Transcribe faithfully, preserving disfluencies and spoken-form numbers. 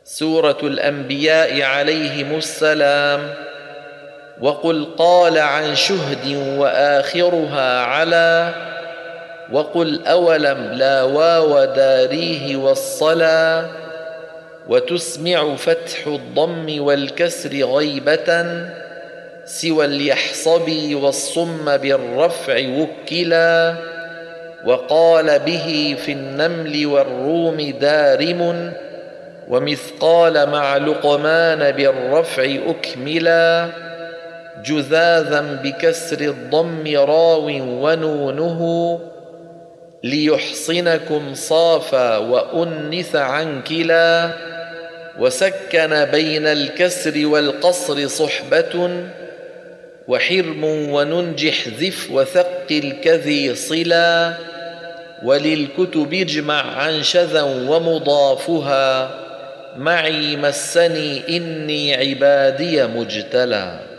سورة الأنبياء عليهم السلام. وقل قال عن شهد وآخرها على، وقل أولم لا واو داريه والصلا، وتسمع فتح الضم والكسر غيبة، سوى اليحصبي والصم بالرفع وكلا. وقال به في النمل والروم دارم، ومثقال مع لقمان بالرفع أكملا. جذاذا بكسر الضم راو ونونه، ليحصنكم صافا وأنث عن كلا. وسكن بين الكسر والقصر صحبة، وحرم وننجح ذف وثقل كذي صلا. وللكتب اجمع عن شذا ومضافها، معي مسني إني عبادي مجتلى.